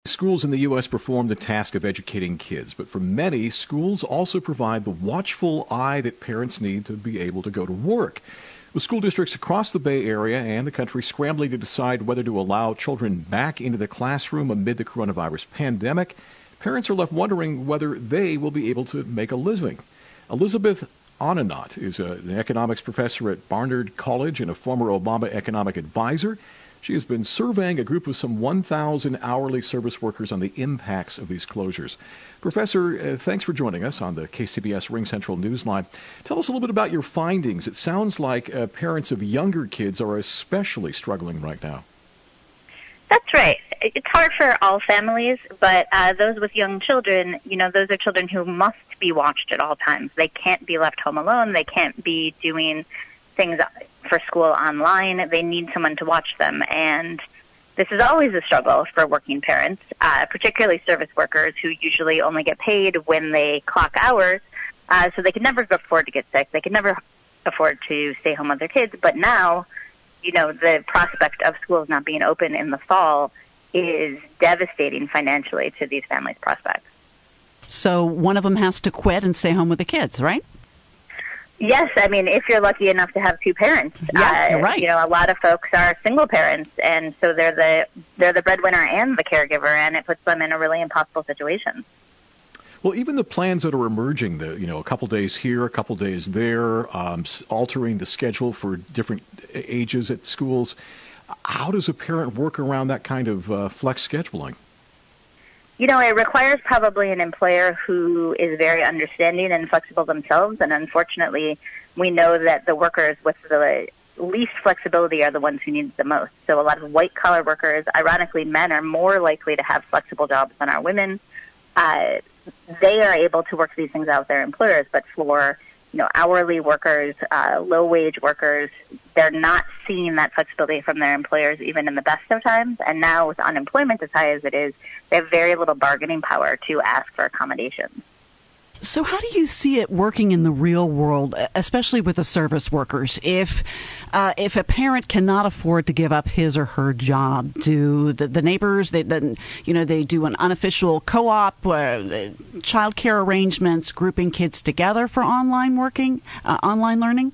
Schools in the U.S. perform the task of educating kids, but for many, schools also provide the watchful eye that parents need to be able to go to work. With school districts across the Bay Area and the country scrambling to decide whether to allow children back into the classroom amid the coronavirus pandemic, parents are left wondering whether they will be able to make a living. Elizabeth Onanot is an economics professor at Barnard College and a former Obama economic advisor. She has been surveying a group of some 1,000 hourly service workers on the impacts of these closures. Professor, thanks for joining us on the KCBS Ring Central Newsline. Tell us a little bit about your findings. It sounds like parents of younger kids are especially struggling right now. That's right. It's hard for all families, but those with young children, those are children who must be watched at all times. They can't be left home alone. They can't be doing things for school online. They need someone to watch them. And this is always a struggle for working parents, particularly service workers who usually only get paid when they clock hours. So they could never afford to get sick. They could never afford to stay home with their kids. But now, the prospect of schools not being open in the fall is devastating financially to these families' prospects. So one of them has to quit and stay home with the kids, right? Yes, I mean, if you're lucky enough to have two parents. Yeah, you're right. A lot of folks are single parents, and so they're the breadwinner and the caregiver, and it puts them in a really impossible situation. Well, even the plans that are emerging, a couple days here, a couple days there, altering the schedule for different ages at schools. How does a parent work around that kind of flex scheduling? It requires probably an employer who is very understanding and flexible themselves, and unfortunately, we know that the workers with the least flexibility are the ones who need it the most. So a lot of white-collar workers, ironically, men are more likely to have flexible jobs than are women. They are able to work these things out with their employers, but for hourly workers, low-wage workers, they're not seeing that flexibility from their employers even in the best of times. And now with unemployment as high as it is, they have very little bargaining power to ask for accommodations. So how do you see it working in the real world, especially with the service workers? If a parent cannot afford to give up his or her job, do the neighbors, they do an unofficial co-op, child care arrangements, grouping kids together for online learning?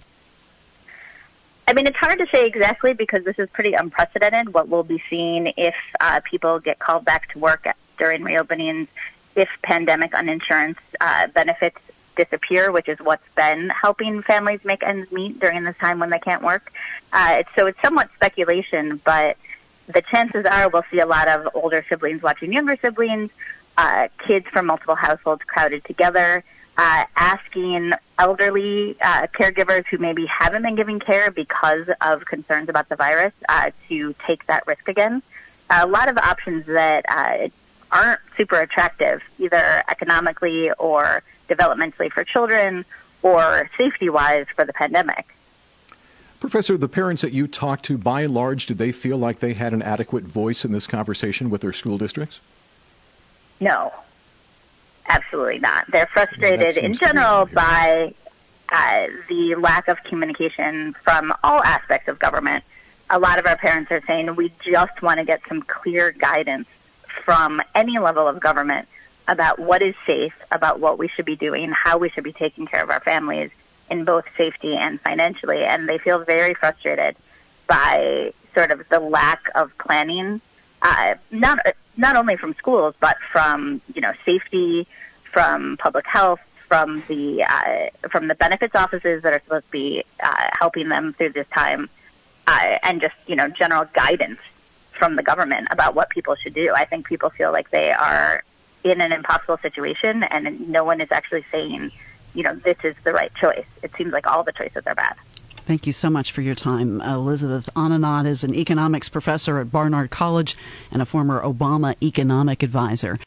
I mean, it's hard to say exactly because this is pretty unprecedented, what we'll be seeing if people get called back to work during reopenings, if pandemic uninsurance benefits disappear, which is what's been helping families make ends meet during this time when they can't work. So it's somewhat speculation, but the chances are we'll see a lot of older siblings watching younger siblings, kids from multiple households crowded together, asking elderly caregivers who maybe haven't been giving care because of concerns about the virus to take that risk again. A lot of options that aren't super attractive, either economically or developmentally for children or safety-wise for the pandemic. Professor, the parents that you talked to, by and large, did they feel like they had an adequate voice in this conversation with their school districts? No, absolutely not. They're frustrated in general by the lack of communication from all aspects of government. A lot of our parents are saying we just want to get some clear guidance from any level of government about what is safe, about what we should be doing, how we should be taking care of our families in both safety and financially. And they feel very frustrated by sort of the lack of planning, not only from schools, but from, safety, from public health, from the benefits offices that are supposed to be helping them through this time, and just, general guidance from the government about what people should do. I think people feel like they are in an impossible situation, and no one is actually saying, this is the right choice. It seems like all the choices are bad. Thank you so much for your time. Elizabeth Onanot is an economics professor at Barnard College and a former Obama economic advisor.